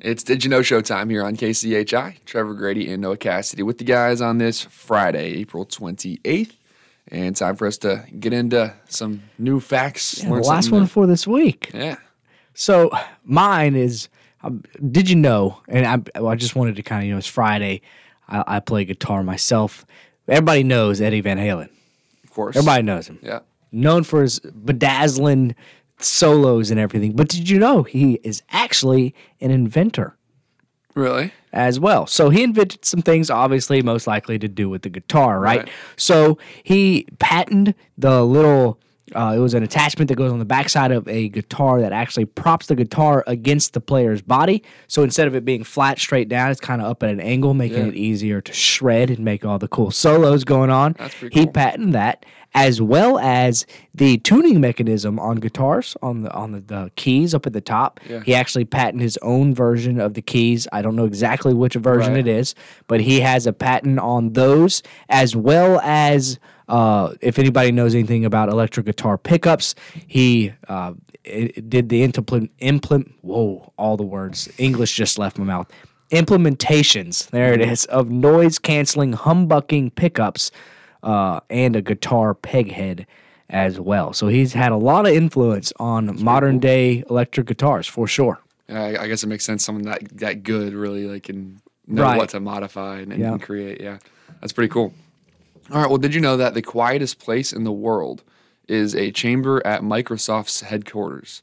It's Did You Know Showtime here on KCHI. Trevor Grady and Noah Cassidy with the guys on this Friday, April 28th. And time for us to get into some new facts. Yeah, the last one for this week. Yeah. So mine is, did you know, and I just wanted to kind of, it's Friday. I play guitar myself. Everybody knows Eddie Van Halen. Of course. Everybody knows him. Yeah. Known for his bedazzling solos and everything. But did you know he is actually an inventor? Really? As well. So he invented some things, obviously, most likely to do with the guitar, right? So he patented the little, it was an attachment that goes on the backside of a guitar that actually props the guitar against the player's body. So instead of it being flat straight down, it's kind of up at an angle, making it easier to shred and make all the cool solos going on. That's pretty cool. He patented that, as well as the tuning mechanism on guitars, on the keys up at the top. Yeah. He actually patented his own version of the keys. I don't know exactly which version it is, but he has a patent on those, as well as if anybody knows anything about electric guitar pickups, he did the all the words. English just left my mouth. Implementations, there it is, of noise-canceling humbucking pickups and a guitar peg head as well. So he's had a lot of influence on modern-day electric guitars, for sure. I guess it makes sense. Someone that good really can know what to modify and create. Yeah, that's pretty cool. All right, well, did you know that the quietest place in the world is a chamber at Microsoft's headquarters?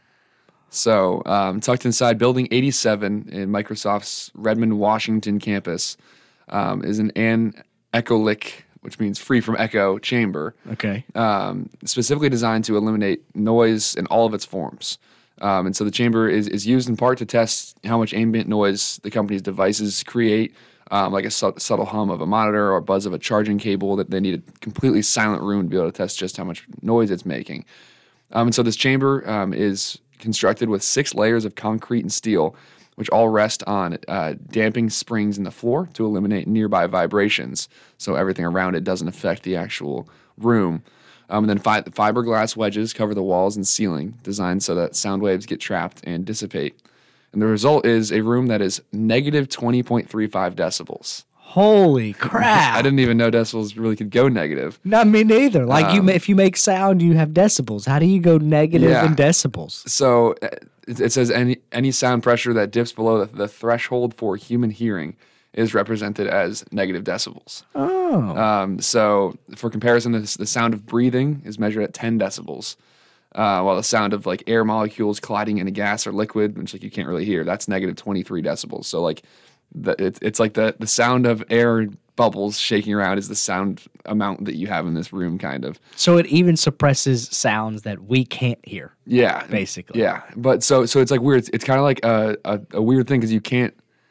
So, tucked inside Building 87 in Microsoft's Redmond, Washington campus is an anechoic, which means free from echo, chamber. Okay. Specifically designed to eliminate noise in all of its forms. And so the chamber is used in part to test how much ambient noise the company's devices create, like a subtle hum of a monitor or buzz of a charging cable, that they need a completely silent room to be able to test just how much noise it's making. And so this chamber is constructed with 6 layers of concrete and steel, which all rest on damping springs in the floor to eliminate nearby vibrations, so everything around it doesn't affect the actual room. And then fiberglass wedges cover the walls and ceiling, designed so that sound waves get trapped and dissipate. And the result is a room that is negative 20.35 decibels. Holy crap. I didn't even know decibels really could go negative. Not me neither. Like if you make sound, you have decibels. How do you go negative in decibels? So it says any sound pressure that dips below the threshold for human hearing is represented as negative decibels. Oh. So for comparison, the sound of breathing is measured at 10 decibels, while the sound of like air molecules colliding in a gas or liquid, which like you can't really hear, that's negative 23 decibels. So like it's like the sound of air bubbles shaking around is the sound amount that you have in this room, kind of. So it even suppresses sounds that we can't hear. Yeah, basically. Yeah, but so it's like weird. It's kind of like a weird thing because you can't.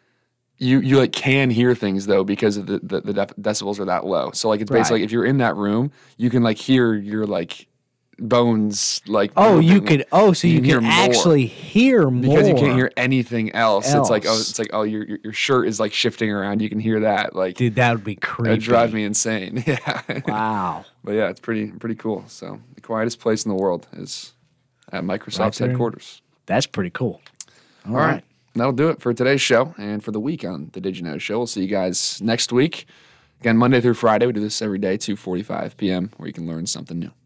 You like can hear things though because of the decibels are that low. So like it's basically like if you're in that room, you can like hear your like bones like. Oh, moving. you could. Oh, so you can actually hear more because you can't hear anything else. It's like your shirt is like shifting around. You can hear that. Like, dude, that would be creepy. It drives me insane. Yeah. Wow. But yeah, it's pretty cool. So the quietest place in the world is at Microsoft's headquarters. That's pretty cool. All right. That'll do it for today's show and for the week on the Did You Know Show. We'll see you guys next week. Again, Monday through Friday. We do this every day, 2:45 p.m., where you can learn something new.